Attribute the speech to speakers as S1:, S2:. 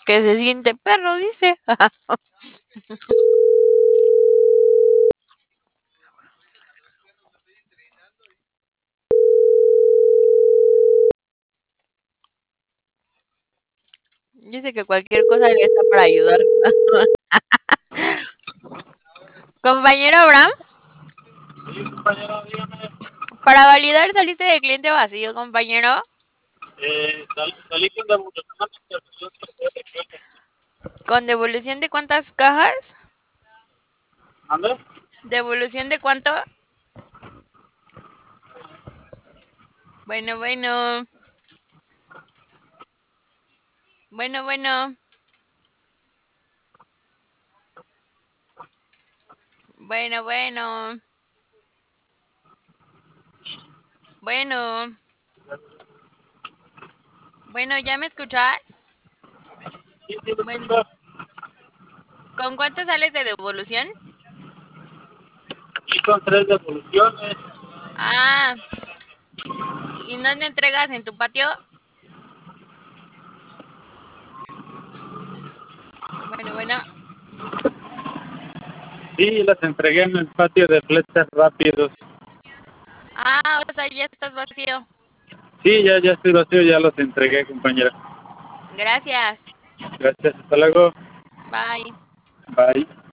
S1: Que se siente perro, dice. Dice que cualquier cosa le está para ayudar. Compañero Abraham,
S2: Sí, compañero, dígame.
S1: para validar saliste de cliente vacío, compañero.
S2: Salí con devolución de recuerdo.
S1: ¿Con devolución de cuántas cajas?
S2: ¿Ande?
S1: ¿Devolución de cuánto? Bueno, bueno. Bueno, bueno. Bueno, bueno. Bueno. Bueno, ¿ya me escuchas?
S2: Sí, sí, lo
S1: Bueno.
S2: escucho.
S1: ¿Con cuánto sales de devolución?
S2: Y con 3 devoluciones.
S1: Ah, ¿y no te entregas en tu patio? Bueno, bueno.
S2: Sí, las entregué en el patio de fletes rápidos.
S1: Ah, o sea, ya estás vacío.
S2: Sí, ya estoy vacío, ya los entregué, compañera.
S1: Gracias.
S2: Gracias, hasta luego.
S1: Bye.
S2: Bye.